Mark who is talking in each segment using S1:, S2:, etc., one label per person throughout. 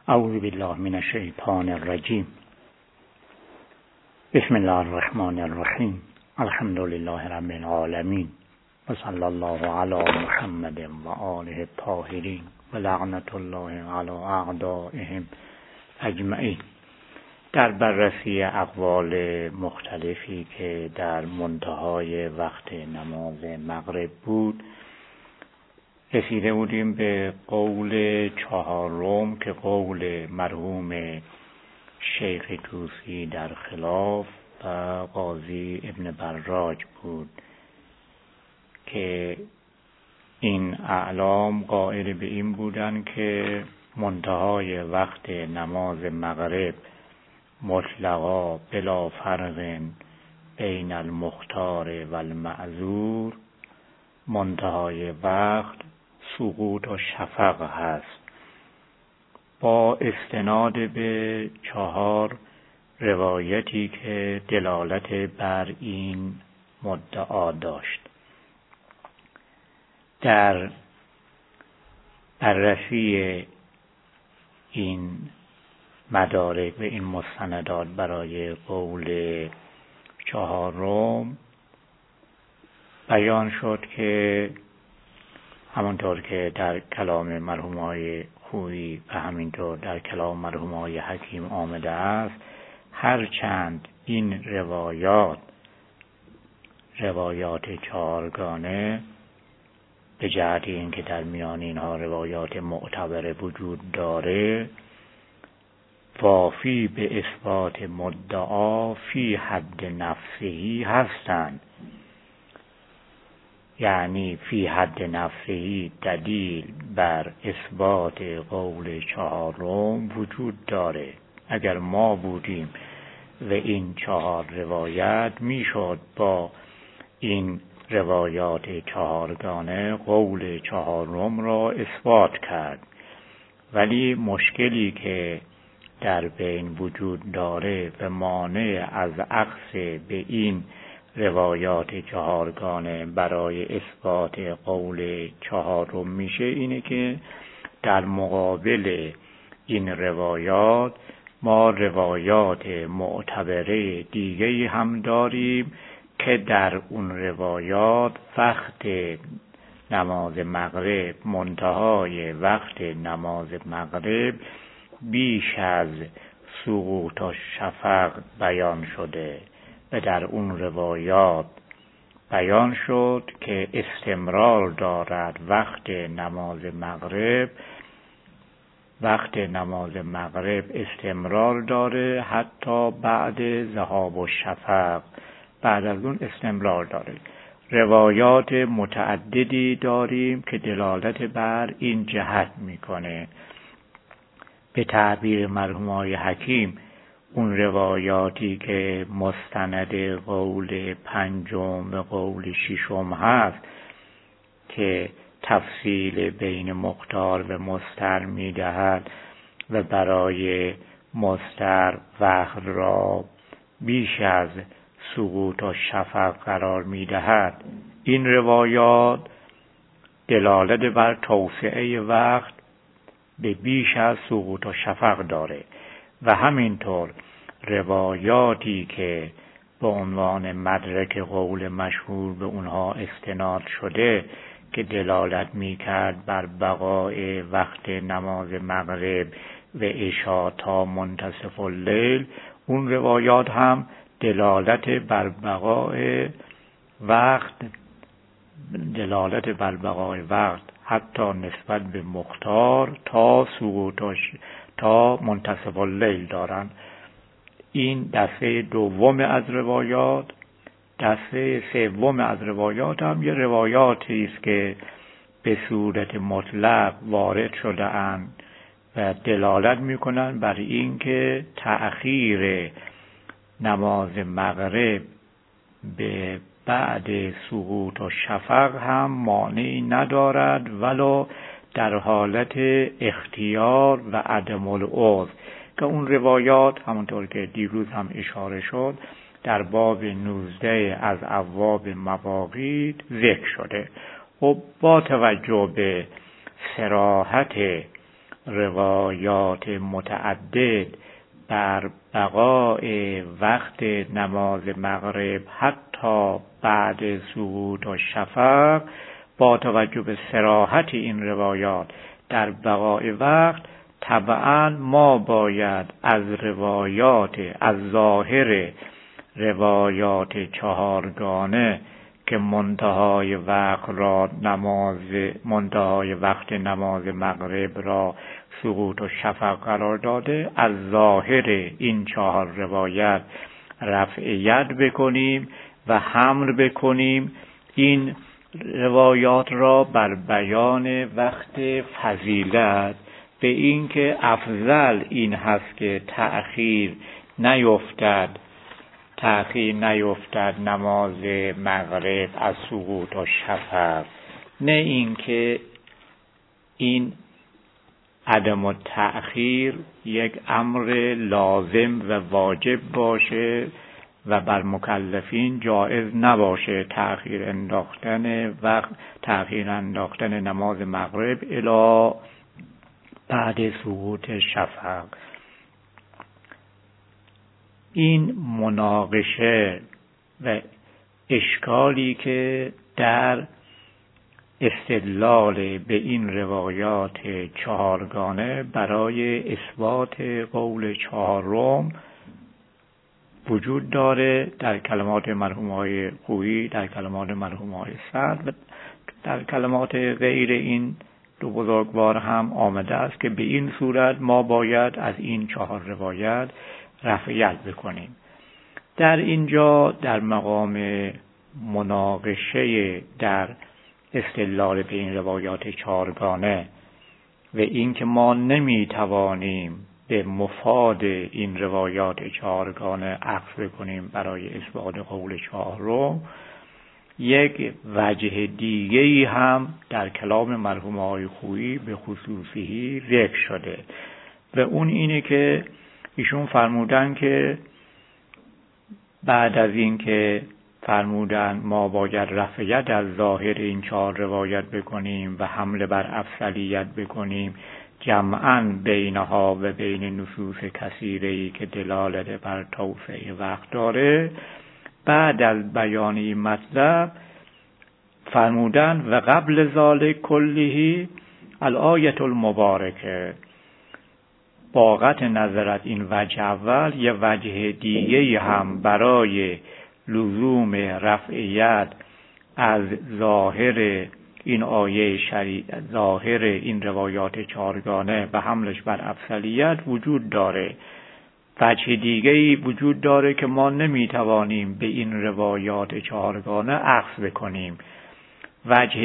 S1: اعوذ بالله من الشیطان الرجیم. بسم الله الرحمن الرحیم. الحمد لله رب العالمین و صلی الله علی محمد و آله الطاهرین و لعنت الله علی اعدائهم اجمعین. در بررسی اقوال مختلفی که در منتهای وقت نماز مغرب بود رسیده بودیم به قول چهارم که قول مرحوم شیخ طوسی در خلاف و قاضی ابن براج بود که این اعلام قائل به این بودند که منتهای وقت نماز مغرب مطلقا بلا فرق بین المختار و المعذور منتهای وقت سقوط و شفق هست، با استناد به 4 روایتی که دلالت بر این مدعا داشت. در بررسی این مدارک و این مستندات برای قول 4 بیان شد که همانطور که در کلام مرحومای خویی و همینطور در کلام مرحومای حکیم آمده است، هرچند این روایات 4گانه به جهت اینکه در میان اینها روایات معتبر وجود داره، وافی به اثبات مدعا فی حد نفسهی هستند، یعنی فی حد نفسهی دلیل بر اثبات قول 4 وجود داره. اگر ما بودیم و این 4 روایت میشد با این روایات 4گانه قول 4 را اثبات کرد، ولی مشکلی که در بین وجود داره و مانع از اخذ به این روایات 4گانه برای اثبات قول 4 میشه اینه که در مقابل این روایات ما روایات معتبره دیگه هم داریم که در اون روایات وقت نماز مغرب، منتهای وقت نماز مغرب بیش از سقوط و شفق بیان شده و در اون روایات بیان شد که استمرار دارد وقت نماز مغرب استمرار داره حتی بعد ذهاب الشفق، بعد از اون استمرار داره. روایات متعددی داریم که دلالت بر این جهت میکنه. به تعبیر مرحومای حکیم اون روایاتی که مستند قول 5 و قول 6 هست که تفصیل بین مختار و مستر میدهد و برای مستر وقت را بیش از سقوط و شفق قرار میدهد، این روایات دلالت بر توسعه وقت به بیش از سقوط و شفق داره و همینطور روایاتی که به عنوان مدرک قول مشهور به اونها استناد شده که دلالت میکرد بر بقای وقت نماز مغرب و عشا تا منتصف اللیل، اون روایات هم دلالت بر بقای وقت حتی نسبت به مختار تا منتصف اللیل دارن. این دسته دوم از روایات. دسته سوم از روایات هم یه روایاتی است که به صورت مطلق وارد شده اند و دلالت میکنن بر این که تأخیر نماز مغرب به بعد سقوط و شفق هم مانعی ندارد ولو در حالت اختیار و عدم العذر، که اون روایات همونطور که دیروز هم اشاره شد در باب 19 از ابواب مواقیت ذکر شده. و با توجه به صراحت روایات متعدد بر بقای وقت نماز مغرب حتی بعد سقوط الشفق، با توجه به صراحت این روایات در بقای وقت، طبعا ما باید از ظاهر روایات چهارگانه که منتهای وقت نماز مغرب را سقوط الشفق قرار داده، از ظاهر این 4 روایت رفع ید بکنیم و حمل بکنیم این روایات را بر بیان وقت فضیلت، به این که افضل این هست که تأخیر نیفتد نماز مغرب از سقوط الشفق، نه این که این عدم التأخیر یک امر لازم و واجب باشه و بر مکلفین جایز نباشه تأخیر انداختن نماز مغرب الی بعد سقوط شفق. این مناقشه و اشکالی که در استدلال به این روایات چهارگانه برای اثبات قول چهارم وجود داره در کلمات مرحوم‌های خویی، در کلمات مرحوم‌های سعد و در کلمات غیر این دو بزرگوار هم آمده است که به این صورت ما باید از این 4 روایت رفع ید بکنیم. در اینجا در مقام مناقشه در استدلال به این روایات چهارگانه و این که ما نمیتوانیم به مفاد این روایات چهارگانه اخذ کنیم برای اثبات قول چهارم، یک وجه دیگه‌ای هم در کلام مرحوم‌های خویی به خصوصی ذکر شده و اون اینه که ایشون فرمودن که بعد از این که فرمودن ما باید رفع ید از ظاهر این 4 روایت بکنیم و حمله بر افضلیت بکنیم جمعاً بینها و بین نصوص کثیره‌ای که دلالت بر توسعه وقت داره، بعد از بیان این مطلب فرمودن و قبل ذالک کله الآیة المبارکه، با قطع نظر از این وجه اول یه وجه دیگه هم برای لزوم رفع ید از ظاهر این آیه ظاهر این روایات چهارگانه و حملش بر افضلیت وجود داره. وجه دیگه‌ای وجود داره که ما نمیتوانیم به این روایات چهارگانه اخذ بکنیم. وجه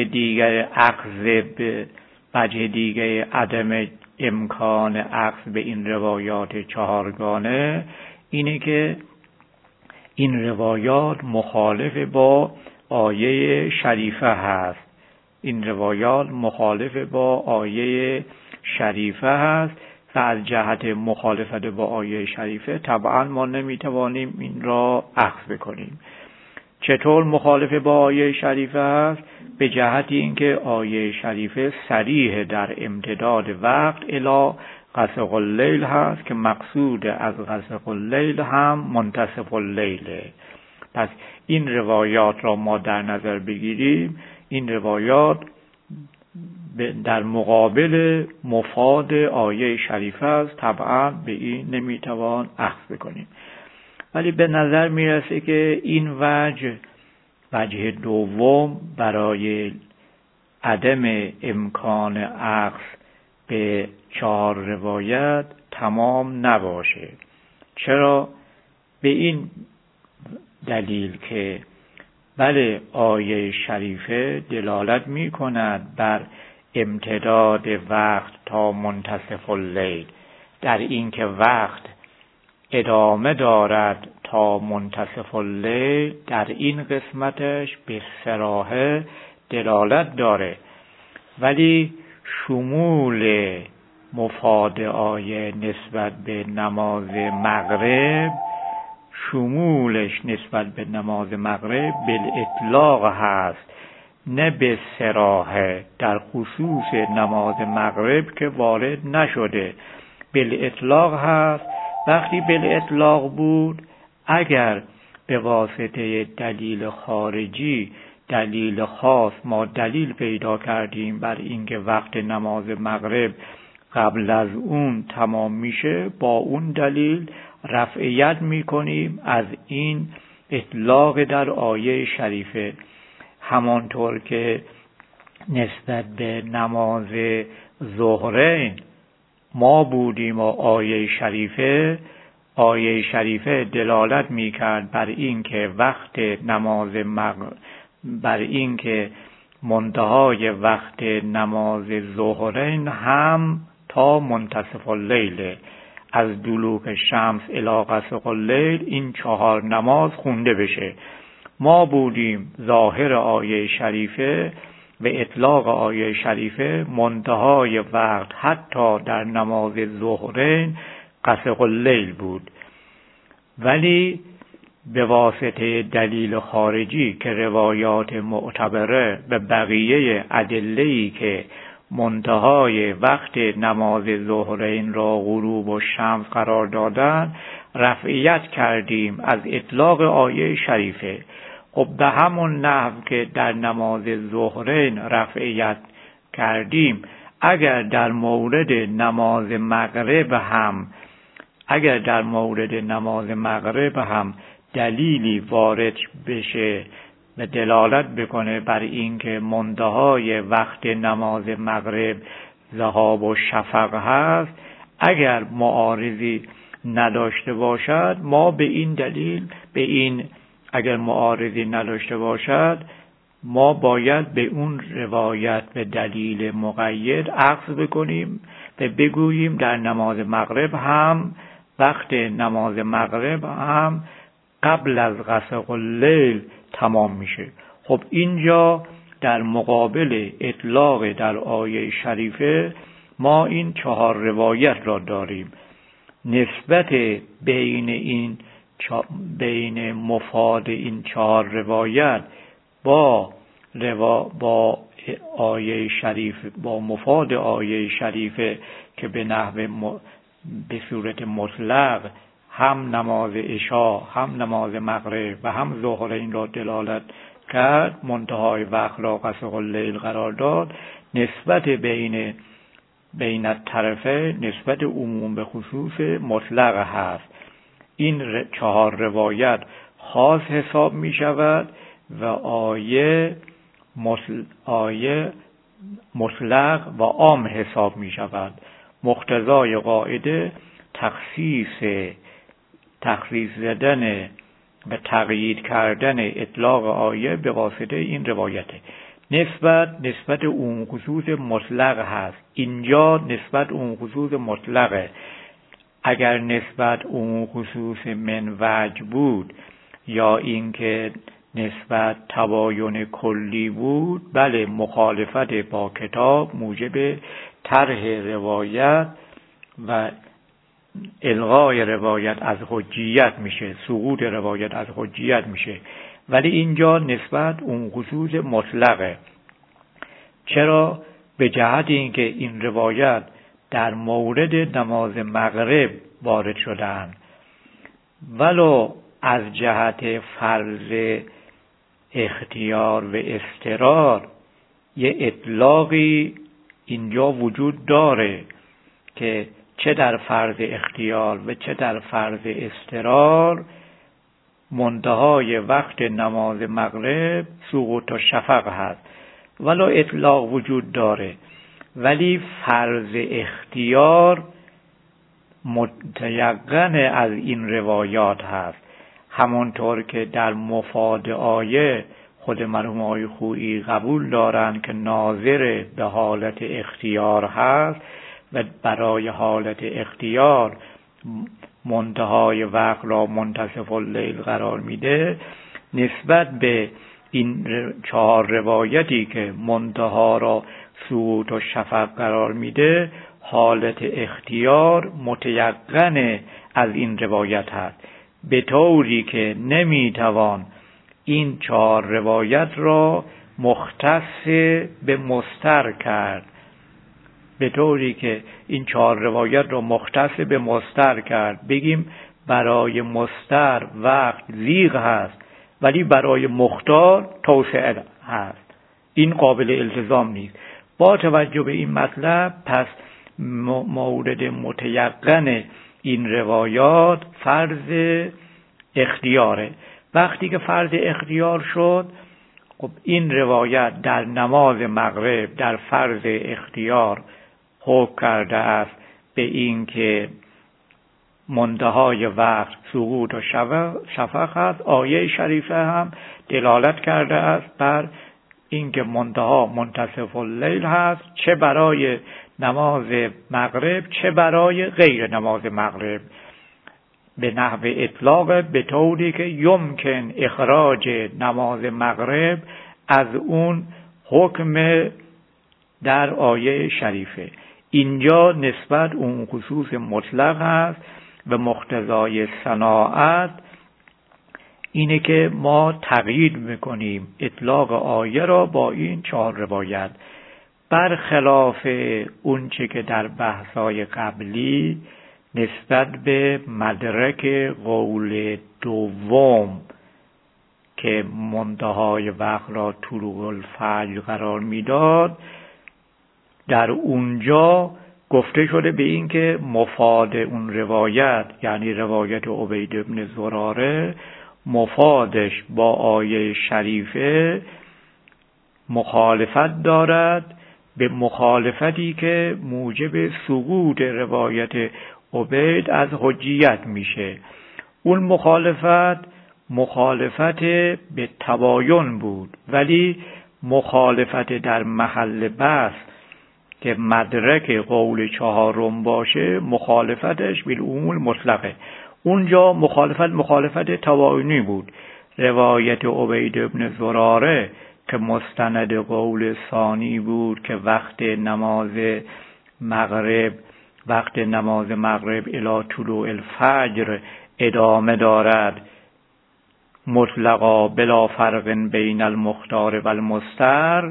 S1: دیگه عدم امکان اخذ به این روایات چهارگانه اینه که این روایات مخالف با آیه شریفه هست. این روایات مخالف با آیه شریفه هست و از جهت مخالفت با آیه شریفه طبعا ما نمیتوانیم این را اخذ بکنیم. چطور مخالف با آیه شریفه هست؟ به جهت اینکه آیه شریفه صریح در امتداد وقت الی غسق اللیل هست که مقصود از غسق اللیل هم منتصف اللیله. پس این روایات را ما در نظر بگیریم، این روایات در مقابل مفاد آیه شریفه است، طبعا به این نمیتوان اخذ بکنیم. ولی به نظر میرسه که این وجه دوم برای عدم امکان اخذ به 4 روایت تمام نباشه. چرا؟ به این دلیل که بله آیه شریفه دلالت می کند بر امتداد وقت تا منتصف اللیل، در این که وقت ادامه دارد تا منتصف اللیل، در این قسمتش به صراحه دلالت داره، ولی شمول مفاد آیه نسبت به نماز مغرب، شمولش نسبت به نماز مغرب بالاطلاق هست نه به صراحه در خصوص نماز مغرب که وارد نشده، بالاطلاق هست. وقتی بالاطلاق بود، اگر به واسطه دلیل خارجی، دلیل خاص، ما دلیل پیدا کردیم بر اینکه وقت نماز مغرب قبل از اون تمام میشه، با اون دلیل رفعیت میکنیم از این اطلاق در آیه شریفه. همانطور که نسبت به نماز ظهرین ما بودیم و آیه شریفه دلالت میکرد بر این که وقت نماز بر این که منتهای وقت نماز ظهرین هم تا منتصف اللیل، از دلوغ شمس الی غسق اللیل، این 4 نماز خونده بشه. ما بودیم ظاهر آیه شریفه و اطلاق آیه شریفه منتهای وقت حتی در نماز ظهرین غسق اللیل بود، ولی به واسطه دلیل خارجی که روایات معتبره به بقیه ادله‌ای که منتهای وقت نماز ظهرین را غروب و شمس قرار دادن، رفعیت کردیم از اطلاق آیه شریفه. خب به همون نحو که در نماز ظهرین رفعیت کردیم، اگر در مورد نماز مغرب هم دلیلی وارد بشه و دلالت بکنه بر اینکه منتهای وقت نماز مغرب ذهاب و شفق هست، اگر معارضی نداشته باشد، ما به این دلیل اگر معارضی نداشته باشد، ما باید به اون روایت به دلیل مقید اخذ بکنیم و بگوییم در نماز مغرب هم وقت نماز مغرب هم قبل از غسق اللیل تمام میشه. خب اینجا در مقابل اطلاق در آیه شریفه ما این 4 روایت را داریم. نسبت بین مفاد این 4 روایت با آیه شریف، با مفاد آیه شریفه که به صورت مطلق هم نماز عشا، هم نماز مغرب و هم ظهرین را دلالت کرد، منتهای وقت را غسق اللیل قرار داد، نسبت بین الطرفه، نسبت عموم به خصوص مطلق هست. این 4 روایت خاص حساب می شود و آیه مطلق و عام حساب می شود. مقتضای قاعده تخصیص زدن و تقیید کردن اطلاق آیه به واسطه این روایته. نسبت اون خصوص مطلق هست. اینجا نسبت اون خصوص مطلقه. اگر نسبت اون خصوص من وجه بود یا اینکه نسبت تباین کلی بود، بله، مخالفت با کتاب موجب طرح روایت و الغای روایت از حجیت میشه، سقوط روایت از حجیت میشه. ولی اینجا نسبت اون خصوص مطلقه. چرا؟ به جهت اینکه این روایت در مورد نماز مغرب وارد شدند، ولو از جهت فرض اختیار و اضطرار یه اطلاقی اینجا وجود داره که چه در فرض اختیار و چه در فرض اضطرار منتهای وقت نماز مغرب سقوط و شفق هست، ولو اطلاق وجود داره، ولی فرض اختیار متیقن از این روایات هست. همانطور که در مفاد آیه خود مرحوم آقای خویی قبول دارند که ناظر به حالت اختیار هست و برای حالت اختیار منتهای وقت را منتصف اللیل قرار میده، نسبت به این 4 روایتی که منتها را سقوط و شفق قرار میده، حالت اختیار متیقن از این روایت هست، به طوری که نمیتوان این 4 روایت را مختص به مستر کرد، به طوری که این 4 روایت رو مختص به مستر کرد. بگیم برای مستر وقت زیغ هست ولی برای مختار توسعه هست، این قابل التزام نیست. با توجه به این مطلب پس مورد متیقن این روایات فرض اختیاره. وقتی که فرض اختیار شد، خب این روایت در نماز مغرب در فرض اختیار حکم کرده است به این که منتهای وقت سقوط و شفق است. آیه شریفه هم دلالت کرده است بر اینکه منتها منتصف اللیل هست، چه برای نماز مغرب چه برای غیر نماز مغرب، به نحو اطلاق، به طوری که یمکن اخراج نماز مغرب از اون حکم در آیه شریفه. اینجا نسبت اون خصوص مطلق هست و مقتضای صناعت اینه که ما تقیید میکنیم اطلاق آیه را با این 4 روایت، برخلاف اون چه که در بحث‌های قبلی نسبت به مدرک قول دوم که منتهای وقت را طلوع الفجر قرار میداد، در اونجا گفته شده به این که مفاد اون روایت، یعنی روایت عبید بن زراره، مفادش با آیه شریفه مخالفت دارد، به مخالفتی که موجب سقوط روایت عبید از حجیت میشه. اون مخالفت به تباین بود، ولی مخالفت در محل بحث که مدرک قول 4 باشه مخالفتش بالعموم مطلقه. اونجا مخالفت تباینی بود. روایت عبید بن زراره که مستند قول ثانی بود که وقت نماز مغرب الی طلوع الفجر ادامه دارد، مطلقا بلا فرق بین المختار و المستر،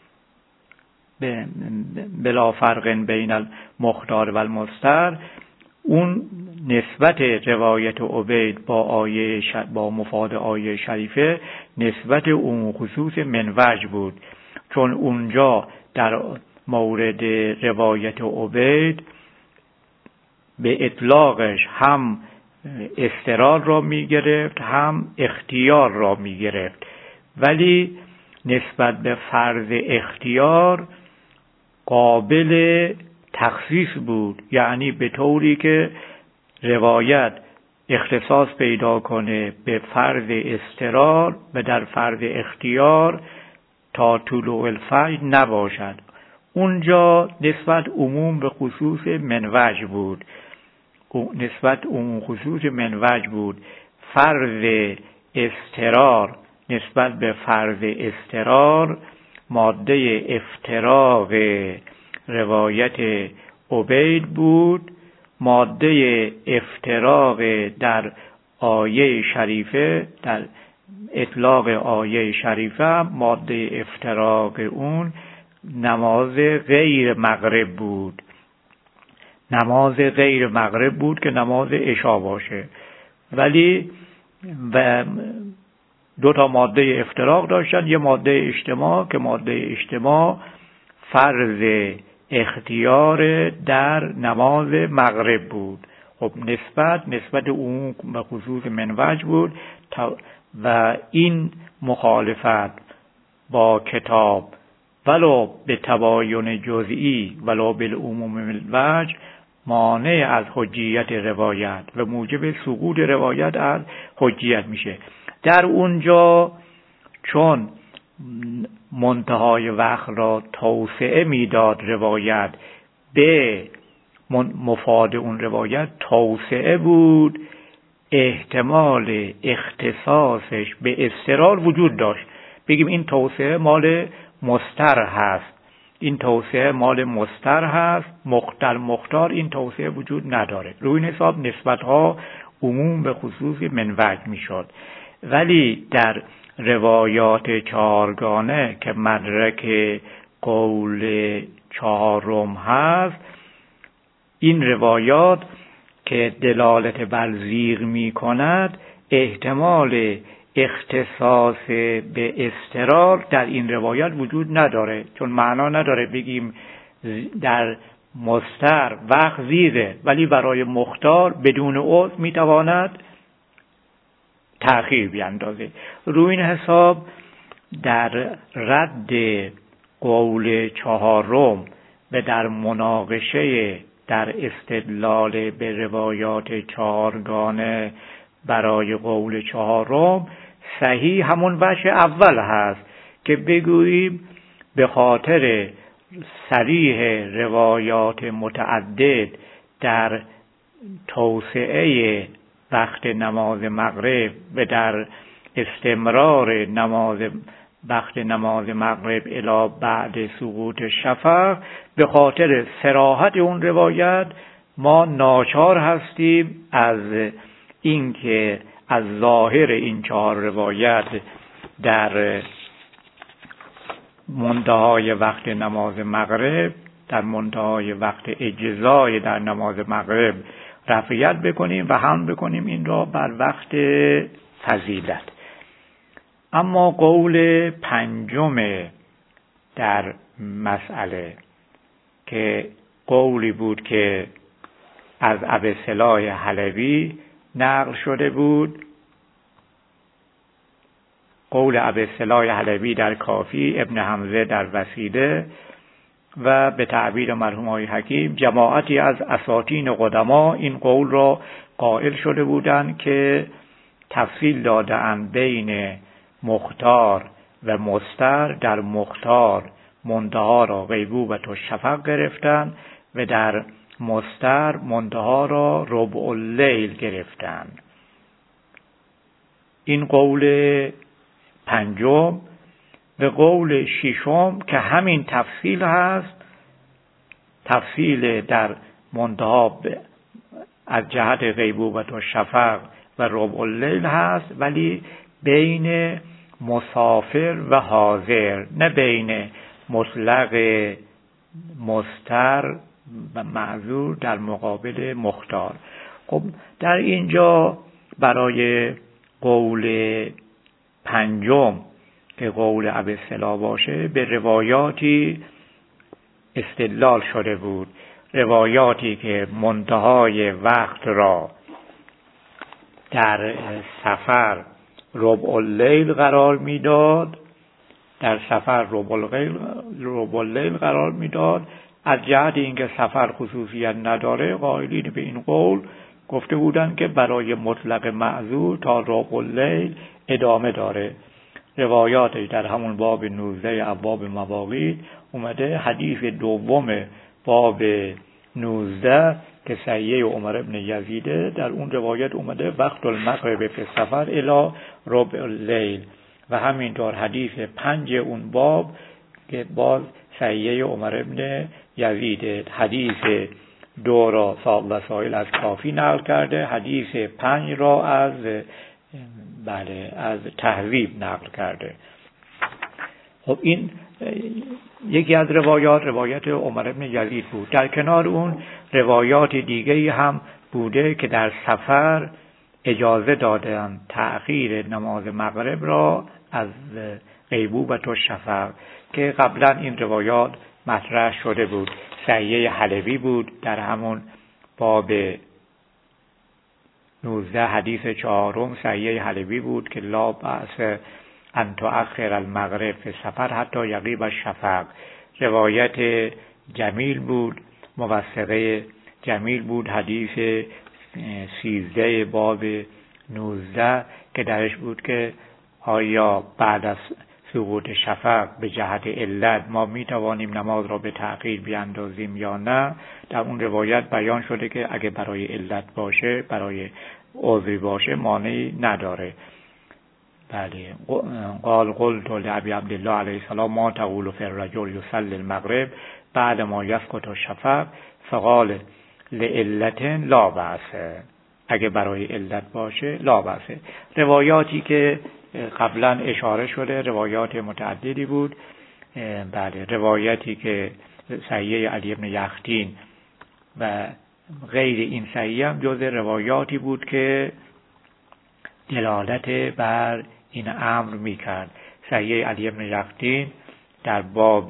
S1: اون نسبت روایت عبید با مفاد آیه شریفه نسبت اون خصوص منوج بود، چون اونجا در مورد روایت عبید به اطلاقش هم استقرار را می گرفت هم اختیار را می گرفت، ولی نسبت به فرض اختیار قابل تخصیص بود، یعنی به طوری که روایت اختصاص پیدا کنه به فرض استقرار و در فرض اختیار تا طلوع الفجر نباشد. اونجا نسبت عموم به خصوص منوج بود. فرض استقرار نسبت به فرض استقرار ماده افتراق روایت عبید بود، ماده افتراق در آیه شریفه، در اطلاق آیه شریفه ماده افتراق اون نماز غیر مغرب بود که نماز عشا باشه، ولی و 2 ماده افتراق داشتن، یه ماده اجتماع که ماده اجتماع فرض اختیار در نماز مغرب بود. خب نسبت اون به خصوص منوج بود و این مخالفت با کتاب ولو به تباین جزئی ولو بالعموم منوج مانع از حجیت روایت و موجب سقوط روایت از حجیت میشه. در اونجا چون منتهای وقت را توسعه میداد روایت، به مفاد اون روایت توسعه بود، احتمال اختصاصش به استقرار وجود داشت. بگیم این توسعه مال مستر هست، مختار این توسعه وجود نداره. روی این حساب نسبت‌ها عموم به خصوص منوج میشد. ولی در روایات چهارگانه که مدرک قول چهارم هست، این روایات که دلالت بر زیغ می کند احتمال اختصاص به اضطرار در این روایت وجود نداره، چون معنا نداره بگیم در مستر وقت زیغه ولی برای مختار بدون عذر می تواند تأخیر بیندازه. روی این حساب در رد قول چهارم و در مناقشه در استدلال به روایات چهارگانه برای قول چهارم صحیح همون وجه اول هست که بگوییم به خاطر صریح روایات متعدد در توسعه وقت نماز مغرب و در استمرار وقت نماز مغرب الی بعد سقوط شفق، به خاطر صراحت اون روایت ما ناچار هستیم از اینکه از ظاهر این چهار روایت در منتهای وقت نماز مغرب، در منتهای وقت اجزای در نماز مغرب رفعیت بکنیم و هم بکنیم این را بر وقت فضیلت. اما قول پنجم در مسئله که قولی بود که از ابوالصلاح حلبی نقل شده بود، قول ابوالصلاح حلبی در کافی، ابن حمزه در وسیله و به تعبیر مرحوم آقای حکیم جماعتی از اساطین قدما این قول را قائل شده بودند که تفصیل دادند بین مختار و مستر. در مختار منتها را غیبوبة الشفق گرفتند و در مستر منتها را ربع اللیل گرفتند. این قول پنجم. به قول ششم که همین تفصیل هست، تفصیل در منتها از جهت غیبوبة الشفق و ربع اللیل هست، ولی بین مسافر و حاضر، نه بین مطلق مستر و معذور در مقابل مختار. خب در اینجا برای قول پنجم که قول ابوالصلاح باشه به روایاتی استدلال شده بود، روایاتی که منتهای وقت را در سفر ربع اللیل قرار میداد، در سفر ربع اللیل قرار میداد. از جهت اینکه سفر خصوصیت نداره، قائلین به این قول گفته بودند که برای مطلق معذور تا ربع اللیل ادامه داره. روایاتی در همون باب 19 ابواب مواقیت اومده. حدیث دوم باب 19 که صحیح عمر ابن یزیده، در اون روایت اومده وقت المغرب فی السفر الی ربع اللیل، و همینطور حدیث 5 اون باب که باز صحیح عمر ابن یزیده. حدیث 2 را صاحب وسائل از کافی نقل کرده، حدیث 5 را از تهذیب نقل کرده. خب این یکی از روایت عمر ابن یزید بود. در کنار اون روایات دیگری هم بوده که در سفر اجازه دادن تأخیر نماز مغرب را از غیبوبة الشفق که قبلا این روایات مطرح شده بود. صحیح حلبی بود در همون باب 19 حدیث 4 صحیح حلبی بود که لا بأس ان تؤخر المغرب فی السفر حتی یغیب الشفق. روایت جمیل بود، موثقه جمیل بود، حدیث 13 باب 19 که درش بود که آیا بعد از سقوط شفق به جهت علت ما می توانیم نماز را به تأخیر بیاندازیم یا نه. در اون روایت بیان شده که اگه برای علت باشه، برای عذری باشه، مانعی نداره. بله. قال قلت لأبي عبد الله علیه السلام ما تقول في الرجل يصلي المغرب بعد ما يسقط الشفق فقال لعلت لا بأس. اگه برای علت باشه لا بأس. روایاتی که قبلا اشاره شده روایات متعددی بود. بله، روایتی که صحیح علی بن یختین و غیر این صحیح هم جز روایاتی بود که دلالت بر این امر میکرد. صحیح علی بن یختین در باب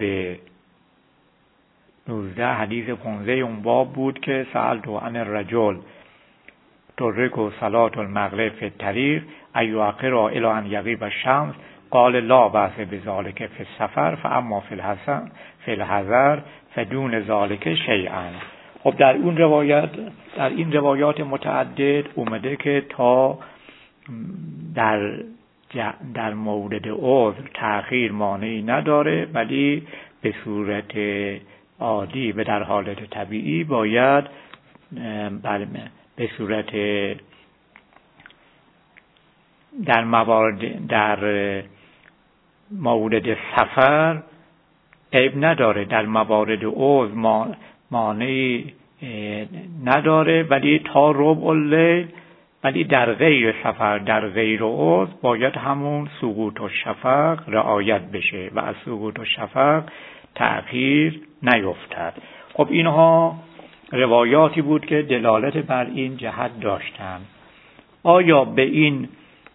S1: 19 حدیث 15 اون باب بود که سألت عن الرجل تدرك صلاة المغرب في الطريق أيؤخر إلى أن يغيب الشمس قال لا بأس بذلك في السفر فأما في الحضر فدون ذلك شيئا. خب در این روایات متعدد اومده که تا در مورد عذر تأخیر مانعی نداره، ولی به صورت عادی و در حالت طبیعی باید به صورت در مورد سفر عیب نداره، در موارد عذر مانعی نداره، ولی تا ربع اللیل، ولی در غیر سفر، در غیر عذر باید همون سقوط الشفق رعایت بشه و از سقوط الشفق تأخیر نیفتد. خب اینها روایاتی بود که دلالت بر این جهت داشتند. آیا به این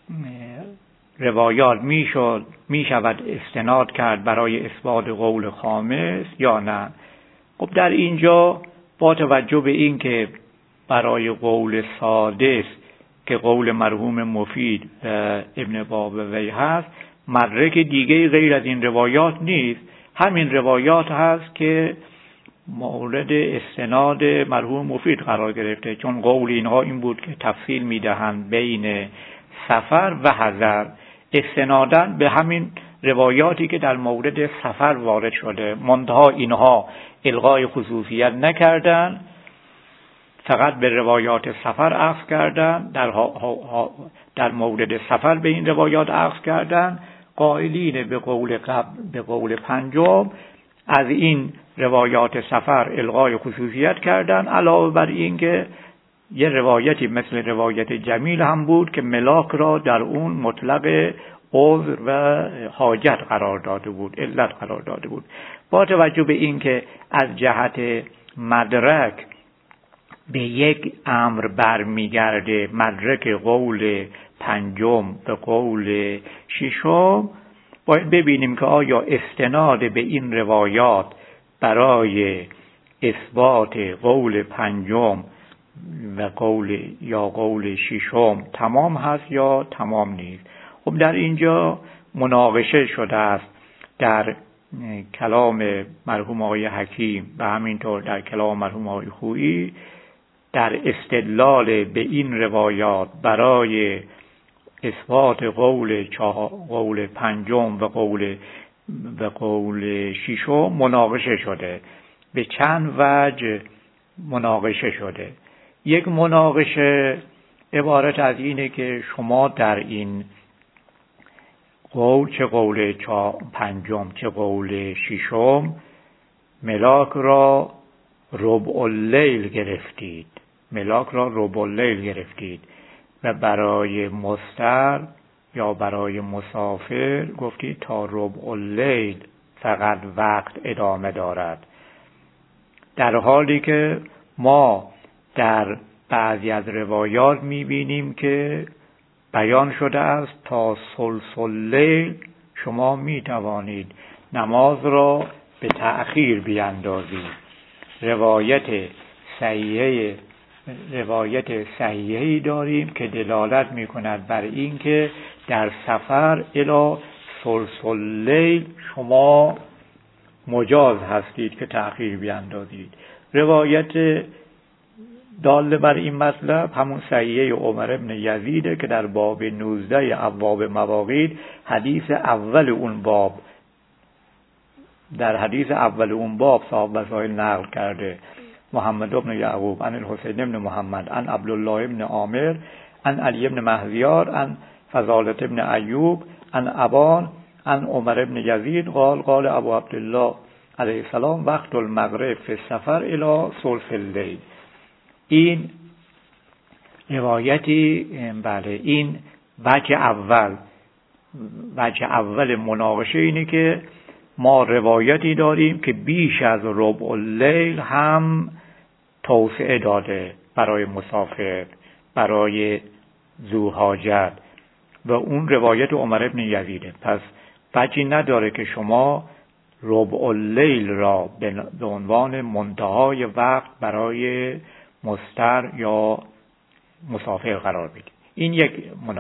S1: روایات می شود استناد کرد برای اثبات قول خامس یا نه؟ خب در اینجا با توجه به این که برای قول سادس که قول مرحوم مفید ابن بابوی هست مدرک دیگه غیر از این روایات نیست، همین روایات هست که مورد استناد مرحوم مفید قرار گرفته، چون قول اینها این بود که تفصیل میدهند بین سفر و حضر، استنادن به همین روایاتی که در مورد سفر وارد شده. منتها اینها الغای خصوصیت نکردن، فقط به روایات سفر عکس کردن، در مورد سفر به این روایات عکس کردن. قائلین به قول پنجم از این روایات سفر الغای خصوصیت کردن، علاوه بر این که یه روایتی مثل روایت جمیل هم بود که ملاک را در اون مطلق عذر و حاجت قرار داده بود، علت قرار داده بود. با توجه به این که از جهت مدرک به یک امر برمیگرده، مدرک قول پنجم به قول ششم، باید ببینیم که آیا استناد به این روایات برای اثبات قول پنجم و قول ششم تمام هست یا تمام نیست. خب در اینجا مناقشه شده است در کلام مرحوم آقای حکیم و همینطور در کلام مرحوم آقای خویی در استدلال به این روایات برای اثبات قول پنجم و قول ششم مناقشه شده. به چند وجه مناقشه شده. یک مناقشه عبارت از اینه که شما در این قول، چه قول پنجم چه قول ششم، ملاک را ربع اللیل گرفتید و برای مضطر یا برای مسافر گفتید تا ربع اللیل فقط وقت ادامه دارد، در حالی که ما در بعضی از روایات میبینیم که بیان شده است تا ثلث اللیل شما میتوانید نماز را به تأخیر بیاندازید. روایت صحیحی داریم که دلالت میکند بر این که در سفر الی ثلث اللیل شما مجاز هستید که تأخیر بیاندازید. روایت داله بر این مطلب همون صحیحه عمر بن یزیده که در باب 19 ابواب مواقیت در حدیث اول اون باب صاحب وسائل نقل کرده محمد بن یعقوب عن الحسین بن محمد عن عبدالله بن عامر عن علی بن مهزیار عن فضالة بن ایوب عن ابان عن عمر بن یزید قال ابو عبدالله علیه السلام وقت المغرب فی السفر الی ثلث اللیل. این روایتی، بله، این وجه اول وجه اول مناقشه اینه که ما روایتی داریم که بیش از ربع اللیل هم توسعه داده برای مسافر، برای ذو حاجت، و اون روایت عمر ابن یزیده. پس وجهی نداره که شما ربع اللیل را به عنوان منتهای وقت برای مضطر یا مسافر قرار بدید. این یک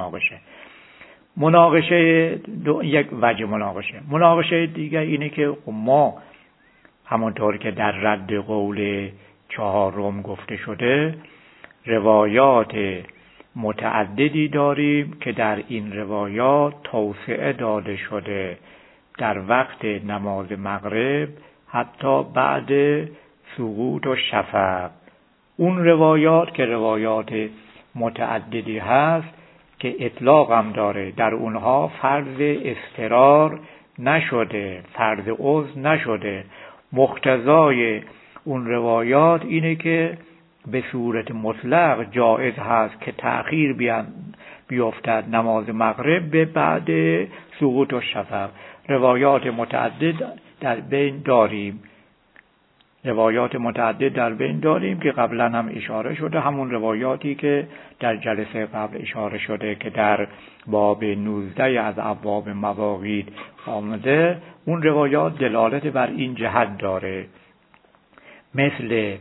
S1: مناقشه یک وجه مناقشه دیگه اینه که ما همونطور که در رد قول چهارم گفته شده روایات متعددی داریم که در این روایات توسعه داده شده در وقت نماز مغرب حتی بعد سقوط و شفق. اون روایات که روایات متعددی هست که اطلاق هم داره، در اونها فرض اضطرار نشده، فرض عذر نشده. مقتضای اون روایات اینه که به صورت مطلق جایز هست که تأخیر بیفتد نماز مغرب به بعد سقوط و شفق. روایات متعدد در بین داریم که قبلا هم اشاره شده، همون روایاتی که در جلسه قبل اشاره شده که در باب 19 از ابواب مواقیت آمده. اون روایات دلالت بر این جهت داره، مثل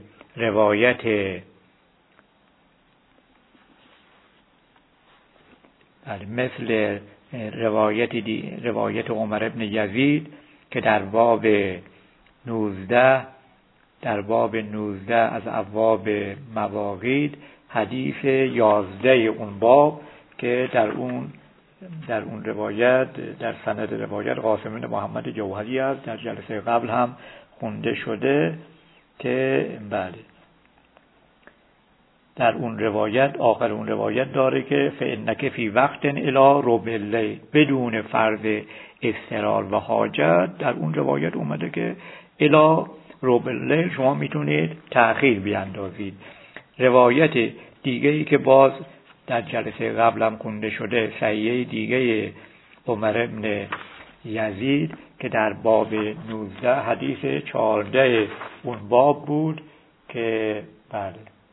S1: روایت عمر ابن یزید که در باب 19 از ابواب مواقیت حدیث 11 اون باب که در اون روایت در سند روایت قاسم بن محمد جوهری است، در جلسه قبل هم خونده شده که بله در اون روایت آخر اون روایت داره که فإنک فی وقت الی ربع اللیل، بدون فرض اضطرار و حاجت. در اون روایت اومده که الی ربع اللیل شما میتونید تأخیر بیاندازید. روایت دیگه‌ای که باز در جلسه قبل هم خونده شده، صحیحه دیگه عمر ابن یزید که در باب 19 حدیث 14 اون باب بود که بله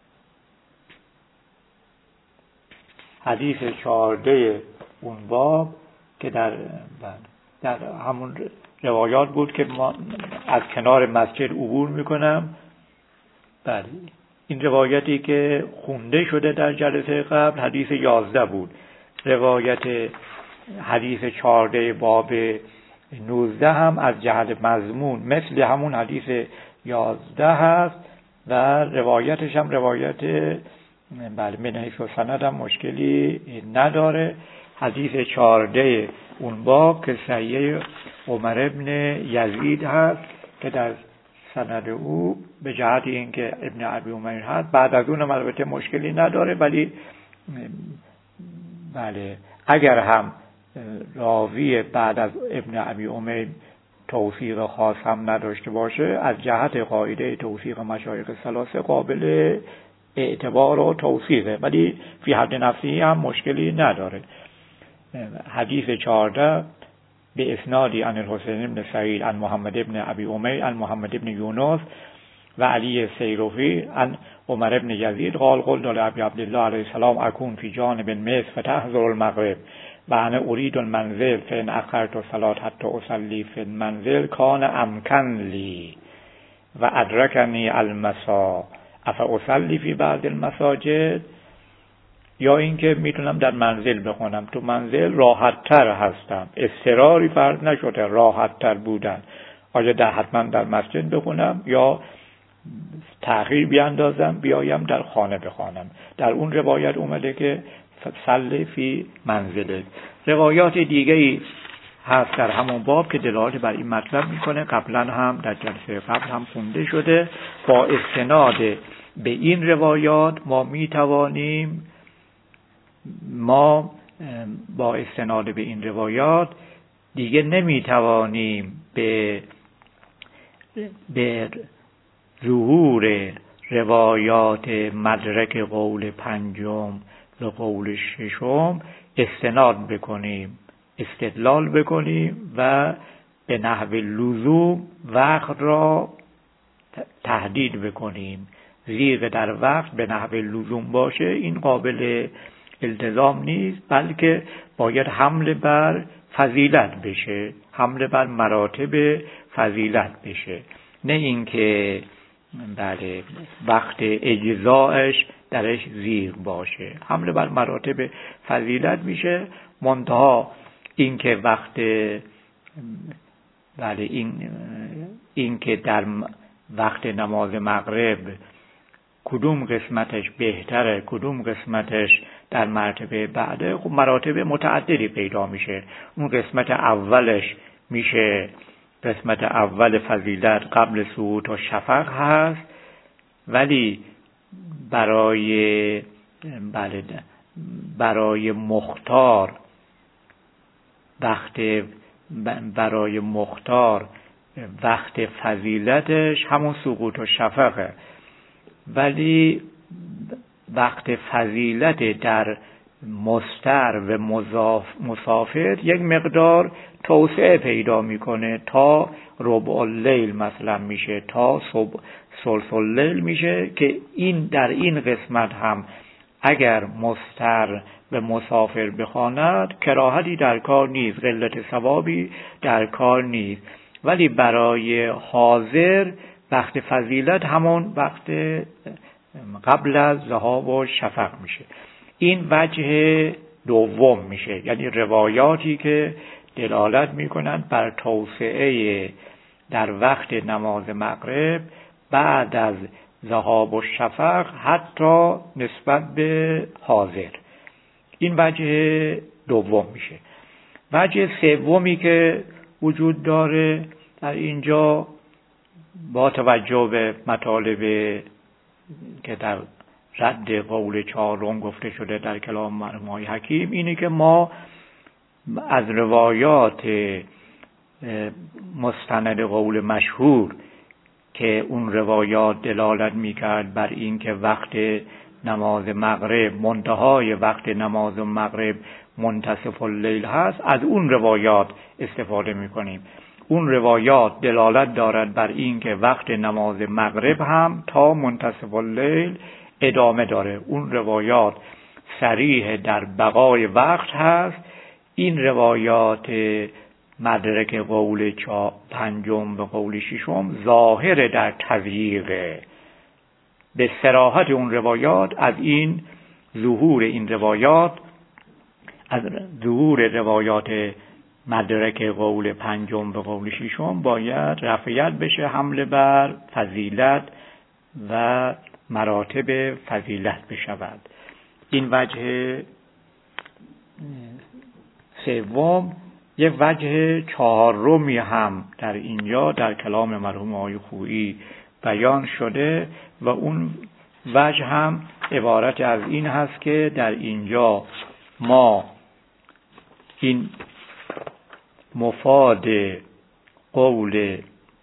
S1: حدیث 14 اون باب که در همون روایات بود که ما از کنار مسجد عبور میکنم. بله این روایتی که خونده شده در جلسه قبل حدیث 11 بود. روایت حدیث 14 باب 19 هم از جهت مضمون مثل همون حدیث 11 هست و روایتش هم روایت بله من حیث سند هم مشکلی نداره. حدیث 14 اون باب که صحیح عمر ابن یزید هست که در سند او به جهت اینکه ابن ابی امیر هست، بعد از اون البته مشکلی نداره، ولی بله اگر هم راوی بعد از ابن ابی امیر توثیق خاص هم نداشته باشه، از جهت قاعده توثیق مشایخ ثلاثه قابل اعتبار و توثیقه، ولی فی حد نفسی هم مشکلی نداره. حدیث 14 به اسنادی عن الحسین بن سعید عن محمد ابن ابی امیر عن محمد ابن یونس و علی سیروفی عن عمر ابن یزید قال قلت لابی عبدالله علیه السلام اکون فی جانب مصر فتحضر المغرب و انا اريد المنزل فان اخرت الصلاه حتى اصلي في المنزل كان امکن لی و ادرکنی المساء افاصلی فی بعض المساجد، یا اینکه میتونم در منزل بخونم، تو منزل راحت تر هستم، اضطراری فرض نشده، راحت تر بودن، آیا حتما در مسجد بخونم یا تأخیر بیاندازم بیایم در خانه بخوانم. در اون روایت اومده که صلی فی منزله. روایات دیگه‌ای هست در همون باب که دلالت بر این مطلب میکنه، قبلا هم در جلسه قبل هم خونده شده. با استناد به این روایات با استناد به این روایات دیگه نمیتوانیم به ظهور روایات مدرک قول پنجم و قول ششم استناد بکنیم. استدلال بکنیم و به نحو لزوم وقت را تحدید بکنیم. زیغ در وقت به نحو لزوم باشه این قابل التزام نیست، بلکه باید حمل بر فضیلت بشه، حمل بر مراتب فضیلت بشه، نه اینکه بله وقت اجزایش درش زیغ باشه. حمل بر مراتب فضیلت میشه. منتها اینکه وقت بله این که در وقت نماز مغرب کدوم قسمتش بهتره، کدوم قسمتش در مرتبه بعده، خب مراتب متعددی پیدا میشه. اون قسمت اولش میشه قسمت اول فضیلت قبل سقوط و شفق هست، ولی برای مختار وقت فضیلتش همون سقوط و شفقه، ولی وقت فضیلت در مستر و مسافر یک مقدار توسعه پیدا میکنه تا ربع اللیل مثلا میشه، تا ثلث اللیل میشه، که این در این قسمت هم اگر مستر و مسافر بخواند کراهتی در کار نیست، قلت ثوابی در کار نیست، ولی برای حاضر وقت فضیلت همون وقت قبل از ذهاب و شفق میشه. این وجه دوم میشه، یعنی روایاتی که دلالت میکنند بر توسعه در وقت نماز مغرب بعد از ذهاب و شفق حتی نسبت به حاضر. این وجه دوم میشه. وجه سومی که وجود داره در اینجا با توجه به مطالب که در رد قول چهارم گفته شده در کلام مرحوم حکیم، اینه که ما از روایات مستند قول مشهور که اون روایات دلالت میکرد بر این که وقت نماز مغرب، منتهای وقت نماز مغرب منتصف اللیل هست، از اون روایات استفاده میکنیم. اون روایات دلالت دارد بر این که وقت نماز مغرب هم تا منتصف اللیل ادامه داره. اون روایات صریح در بقای وقت هست. این روایات مدرک قول پنجم و قول ششم ظاهر در تضییق. به صراحت اون روایات از این ظهور این روایات، از ظهور روایات مدرک قول پنجم و قول ششم باید رفعیت بشه، حمل بر فضیلت و مراتب فضیلت بشود. این وجه سوم. یک وجه چهارمی هم در اینجا در کلام مرحوم آقای خویی بیان شده و اون وجه هم عبارت از این هست که در اینجا ما این مفاد قول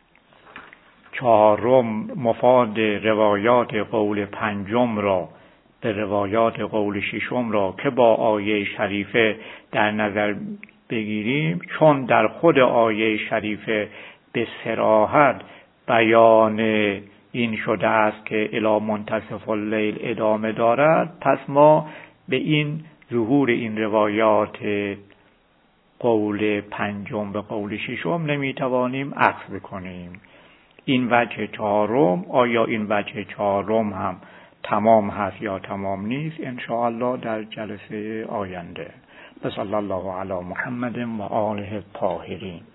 S1: چهارم، مفاد روایات قول پنجم را به روایات قول ششم را که با آیه شریفه در نظر بگیریم، چون در خود آیه شریفه به صراحت بیان این شده است که الی منتصف اللیل ادامه دارد، پس ما به این ظهور این روایات قول پنجم و قول ششم نمیتوانیم اخذ بکنیم. این وجه چهارم، آیا این وجه چهارم هم تمام هست یا تمام نیست، ان شاء الله در جلسه آینده. صلی الله علی محمد و آله الطاهرین.